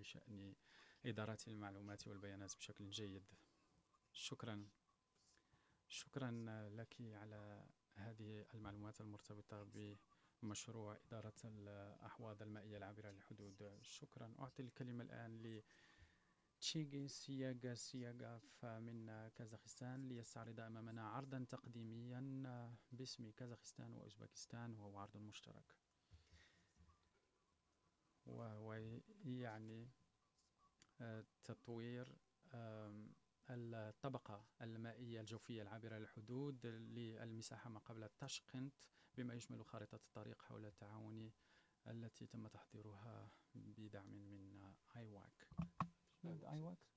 بشأن إدارة المعلومات والبيانات بشكل جيد. شكرا. شكرا لك على هذه المعلومات المرتبطة بمشروع إدارة الأحواض المائية العابرة للحدود. شكرا. أعطي الكلمة الآن لتشيغي سياغاف من كازاخستان ليستعرض أمامنا عرضا تقديميا باسم كازاخستان وأوزبكستان، وهو عرض مشترك، وهو يعني تطوير الطبقة المائية الجوفية العابرة للحدود للمساحة ما قبل تاشقنت، بما يشمل خارطة الطريق حول التعاون التي تم تحضيرها بدعم من آيواك.